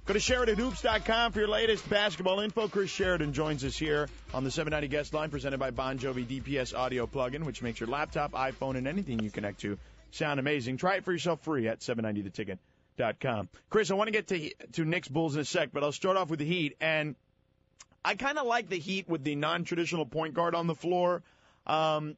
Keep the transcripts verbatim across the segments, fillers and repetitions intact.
Go to Sheridan Hoops dot com for your latest basketball info. Chris Sheridan joins us here on the seven ninety guest line presented by Bon Jovi D P S audio plugin, which makes your laptop, iPhone, and anything you connect to sound amazing. Try it for yourself free at seven ninety the ticket dot com. Chris, I want to get to to Knicks Bulls in a sec, but I'll start off with the Heat. And I kind of like the Heat with the non-traditional point guard on the floor. Um,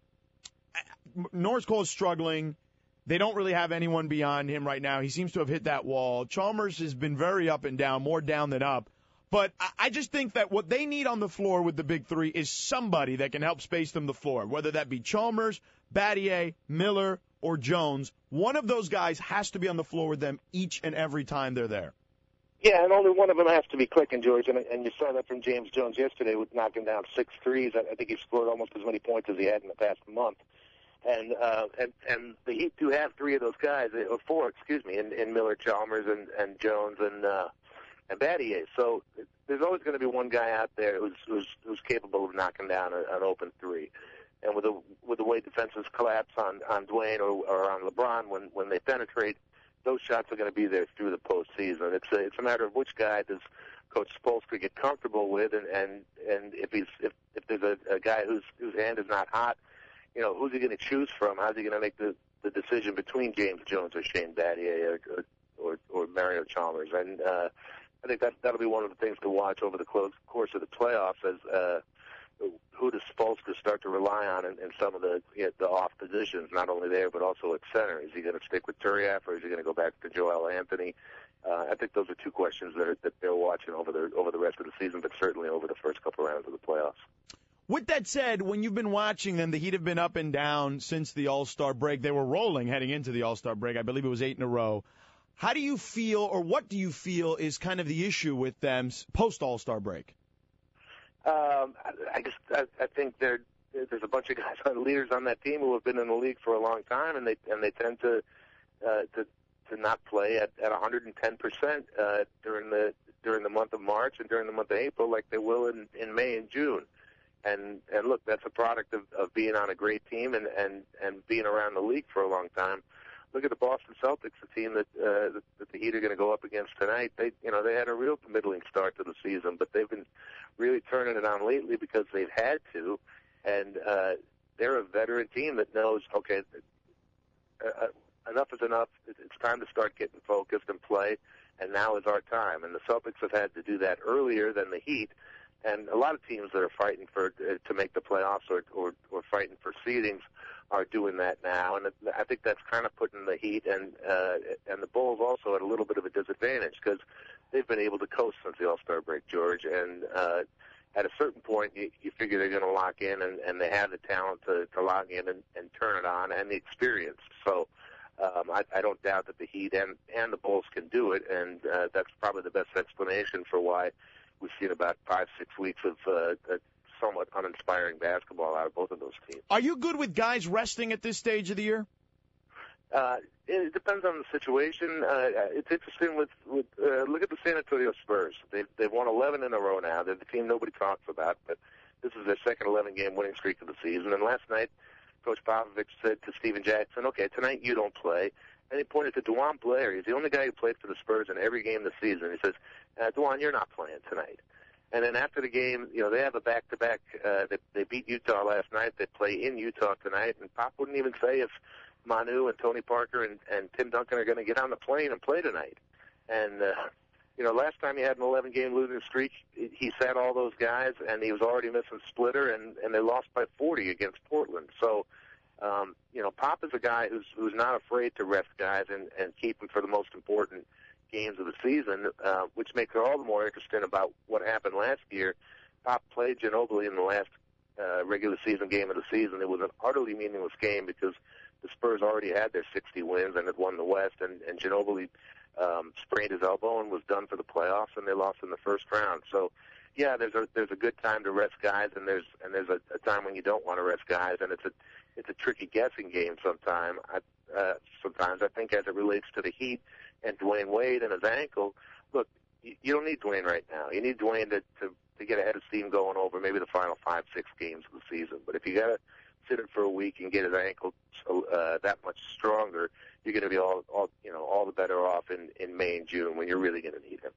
Norris Cole is struggling. They don't really have anyone beyond him right now. He seems to have hit that wall. Chalmers has been very up and down, more down than up. But I just think that what they need on the floor with the big three is somebody that can help space them the floor, whether that be Chalmers, Battier, Miller, or Jones. One of those guys has to be on the floor with them each and every time they're there. Yeah, and only one of them has to be clicking, George. And, and you saw that from James Jones yesterday with knocking down six threes. I think he scored almost as many points as he had in the past month. And uh, and and the Heat do have three of those guys, or four, excuse me, in, in Miller, Chalmers, and, and Jones, and uh, and Battier. So there's always going to be one guy out there who's who's, who's capable of knocking down a, an open three. And with the with the way defenses collapse on on Dwayne or, or on LeBron when when they penetrate, those shots are going to be there through the postseason. It's a, it's a matter of which guy does Coach Spoelstra get comfortable with, and and and if he's if if there's a, a guy whose whose hand is not hot. You know, who's he going to choose from? How's he going to make the, the decision between James Jones or Shane Battier or or, or Mario Chalmers? And uh, I think that that'll be one of the things to watch over the close, course of the playoffs. As uh, who does Spoelstra start to rely on in, in some of the you know, the off positions, not only there but also at center? Is he going to stick with Turiaf or is he going to go back to Joel Anthony? Uh, I think those are two questions that, are, that they're watching over the over the rest of the season, but certainly over the first couple rounds of the playoffs. With that said, when you've been watching them, the Heat have been up and down since the All-Star break. They were rolling heading into the All-Star break. I believe it was eight in a row. How do you feel, or what do you feel is kind of the issue with them post-All-Star break? Um, I, I just I, I think there there's a bunch of guys, leaders on that team who have been in the league for a long time, and they and they tend to uh, to to not play at at one hundred ten percent uh, during the during the month of March and during the month of April, like they will in, in May and June. And and look, that's a product of, of being on a great team and, and, and being around the league for a long time. Look at the Boston Celtics, the team that uh, that, that the Heat are going to go up against tonight. They you know they had a real middling start to the season, but they've been really turning it on lately because they've had to. And uh, they're a veteran team that knows, okay, uh, enough is enough. It's time to start getting focused and play, and now is our time. And the Celtics have had to do that earlier than the Heat. And a lot of teams that are fighting for uh, to make the playoffs or, or or fighting for seedings are doing that now, and I think that's kind of putting the Heat and uh, and the Bulls also at a little bit of a disadvantage because they've been able to coast since the All-Star break, George. And uh, at a certain point, you, you figure they're going to lock in, and, and they have the talent to, to lock in and, and turn it on, and the experience. So um, I, I don't doubt that the Heat and and the Bulls can do it, and uh, that's probably the best explanation for why we've seen about five, six weeks of uh, somewhat uninspiring basketball out of both of those teams. Are you good with guys resting at this stage of the year? Uh, it depends on the situation. Uh, it's interesting with, with uh, look at the San Antonio Spurs. They've, they've won eleven in a row now. They're the team nobody talks about, but this is their second eleven-game winning streak of the season. And last night, Coach Popovich said to Steven Jackson, okay, tonight you don't play. And he pointed to Dewan Blair. He's the only guy who played for the Spurs in every game this season. He says, uh, Dewan, you're not playing tonight. And then after the game, you know, they have a back-to-back. Uh, they, they beat Utah last night. They play in Utah tonight. And Pop wouldn't even say if Manu and Tony Parker and, and Tim Duncan are going to get on the plane and play tonight. And, uh, you know, last time he had an eleven-game losing streak, he sat all those guys, and he was already missing Splitter, and, and they lost by forty against Portland. So, Um, you know, Pop is a guy who's who's not afraid to rest guys and, and keep them for the most important games of the season, uh, which makes it all the more interesting about what happened last year. Pop played Ginobili in the last uh, regular season game of the season. It was an utterly meaningless game because the Spurs already had their sixty wins and had won the West, and, and Ginobili um, sprained his elbow and was done for the playoffs, and they lost in the first round. So, yeah, there's a there's a good time to rest guys, and there's and there's a, a time when you don't want to rest guys, and it's a it's a tricky guessing game sometime. I, uh, sometimes I think as it relates to the Heat and Dwayne Wade and his ankle. Look, you, you don't need Dwayne right now. You need Dwayne to, to to get ahead of steam going over maybe the final five six games of the season. But if you got to sit it for a week and get his ankle uh, that much stronger, you're going to be all, all you know all the better off in in May and June when you're really going to need him. Chris,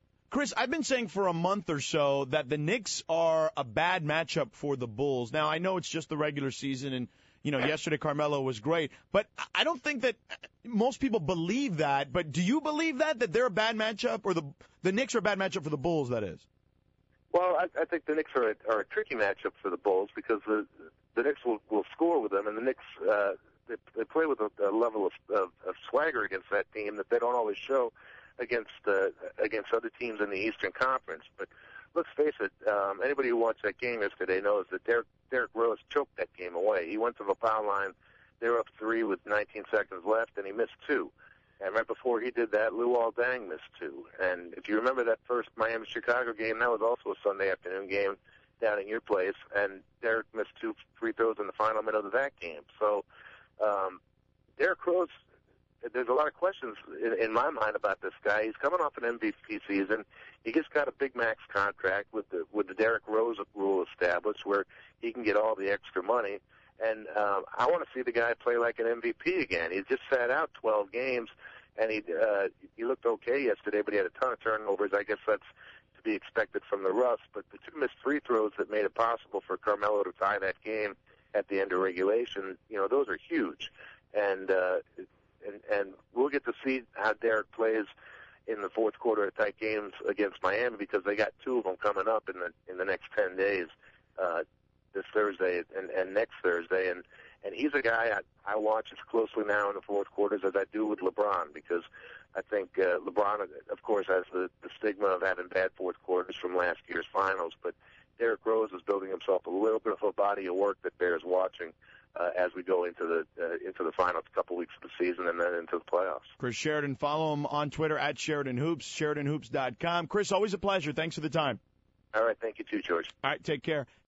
Chris, I've been saying for a month or so that the Knicks are a bad matchup for the Bulls. Now, I know it's just the regular season, and, you know, yesterday Carmelo was great, but I don't think that most people believe that. But do you believe that, that they're a bad matchup, or the the Knicks are a bad matchup for the Bulls, that is? Well, I, I think the Knicks are a, are a tricky matchup for the Bulls because the the Knicks will, will score with them, and the Knicks uh, they, they play with a, a level of, of, of swagger against that team that they don't always show against uh, against other teams in the Eastern Conference. But let's face it, um, anybody who watched that game yesterday knows that Derrick, Derrick Rose choked that game away. He went to the foul line, they were up three with nineteen seconds left, and he missed two. And right before he did that, Luol Deng missed two. And if you remember that first Miami-Chicago game, that was also a Sunday afternoon game down in your place, and Derrick missed two free throws in the final minute of that game. So um, Derrick Rose, there's a lot of questions in, in my mind about this guy. He's coming off an M V P season. He just got a big max contract with the with the Derrick Rose rule established, where he can get all the extra money. And um, I want to see the guy play like an M V P again. He just sat out twelve games, and he uh, he looked okay yesterday, but he had a ton of turnovers. I guess that's to be expected from the Russ. But the two missed free throws that made it possible for Carmelo to tie that game at the end of regulation, you know, those are huge. And uh, and and we'll get to see how Derrick plays in the fourth quarter of tight games against Miami, because they got two of them coming up in the in the next ten days. Uh, this Thursday and, and next Thursday, and, and he's a guy I, I watch as closely now in the fourth quarters as I do with LeBron, because I think uh, LeBron, of course, has the, the stigma of having bad fourth quarters from last year's finals, but Derrick Rose is building himself a little bit of a body of work that bears watching uh, as we go into the uh, into the final couple weeks of the season and then into the playoffs. Chris Sheridan, follow him on Twitter at Sheridan Hoops, Sheridan Hoops dot com. Chris, always a pleasure. Thanks for the time. All right, thank you too, George. All right, take care.